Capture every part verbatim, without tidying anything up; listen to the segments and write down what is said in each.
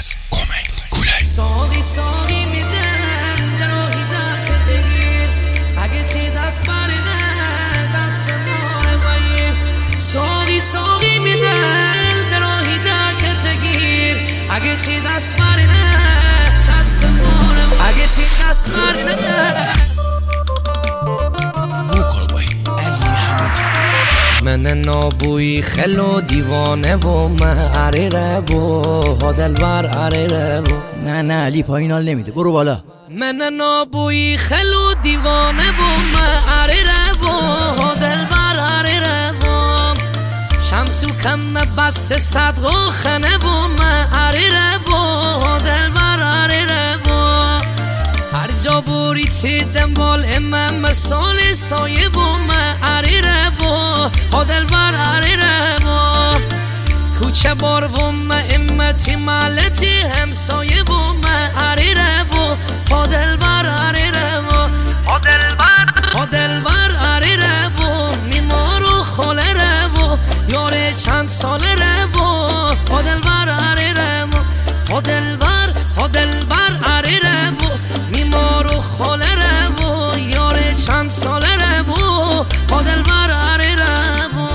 از کمیل گولای ساقی ساقی میدن دراهی در کتگیر اگه چی دست برینه دست ماه بایر ساقی ساقی میدن دراهی در کتگیر اگه چی دست برینه دست ماه اگه چی دست برینه من نابوی خلو دیوانه و معریره بو هادل بر عریره بو نه نه علی پایین حال نمیده برو بالا من نابوی خلو دیوانه و معریره بو هادل بر عریره بو شمسو کم بس صدق و خنه و معریره بو هادل بر عریره بو هر جا بوری تی دنبال امم مثال سایه و معریره بو هادل بر عریره بو کوچه بار و امتی مالتی همسایه و معریره بو هادل بر عریره بو هادل بر هادل بر عریره بو میمار و خالره بو یاره چند ساله ره بو هادل بر عریره بو هادل بر هادل بر عریره بو میمار و خالره بو یاره چند ساله ره بو هادل بر عریره بو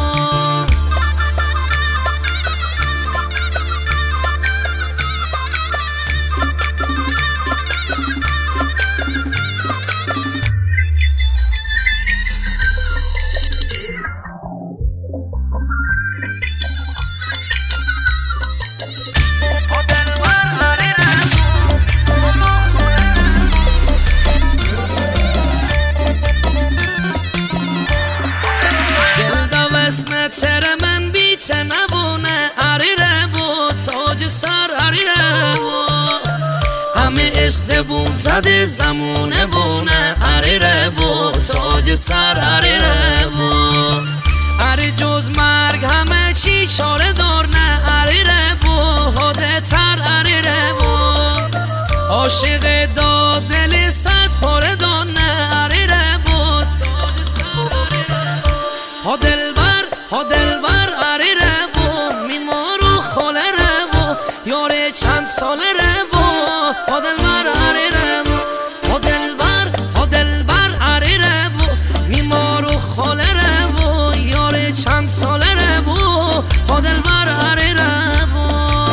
تر من بیت نبونه عریره بود تاج سر عریره بود همه اش زبون زده زمونه بونه عریره بود تاج سر عریره بود عری جز مرگ همه چی چاره دار نه عریره بود هاده تر عریره بود عاشق داد دل صد پاره دان نه عریره بود تاج سر عریره بود هادل هادل بر عریره بو میمار و خالره بو یاره چند ساله ره بو هادل بر عریره بو هادل بر هادل بر عریره بو میمار و خالره بو یاره چند ساله ره بو هادل بر عریره بو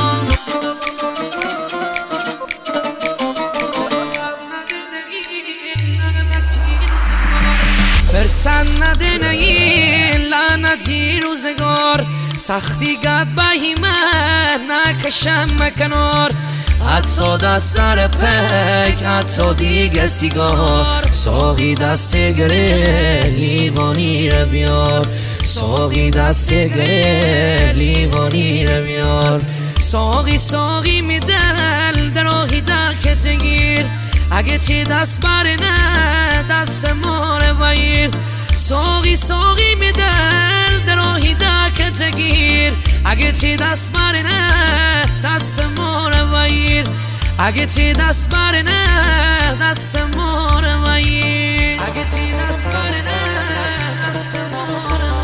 فرسن نده نگین لعنتی روزگار سختی گد بهیمه نکشم مکنار حتی دست در پک حتی دیگه سیگار ساقی دست گره لیوانی رو بیار ساقی دست گره لیوانی رو بیار ساقی ساقی میدل دراهی دکتگیر اگه چی دست برینه دست ماره بایر ساقی ساقی میدل دراهی دکتگیر اگه چی دست برینه دست ماره بایر اگه چی دست برینه دست ماره بایر اگه چی دست برینه دست ماره